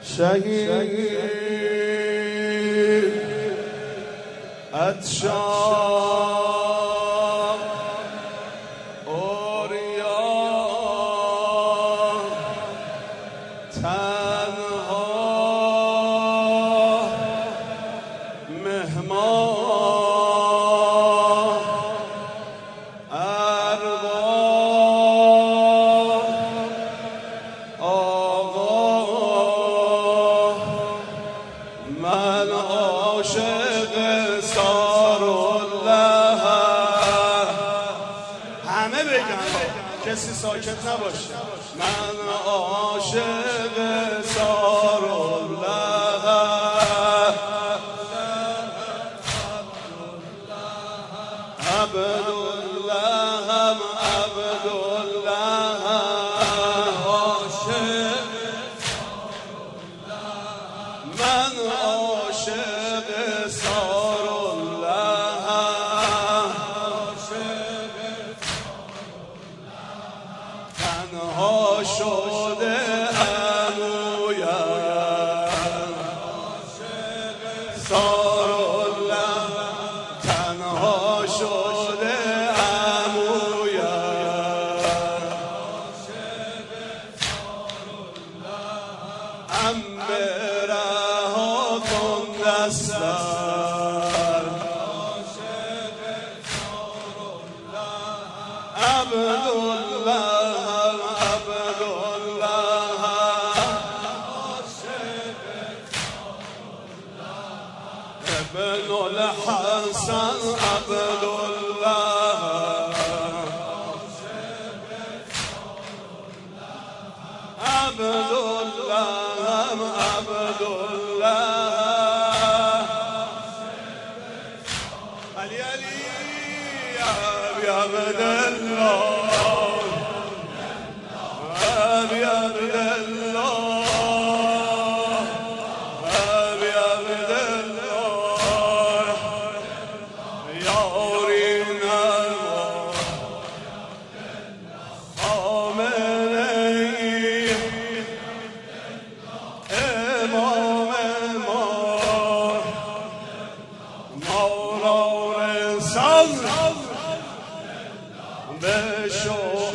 شهید اتشام اوریان تنها مهمان ارباب آقا من عاشق سارالله. همه بگن کسی ساکت نباشه. من عاشق سارالله عبدالله عبدالله عاشق من عاشق سارالله تنها شده امویم سارالله تنها شده امویم امره ها کن دستم عبدالله عبدالله ابن الحسن عبدالله عبدالله عبدالله علی علی یا عبدالله ابی عبدالله ابی عبدالله یارین آمنی امام ما را رسان به شو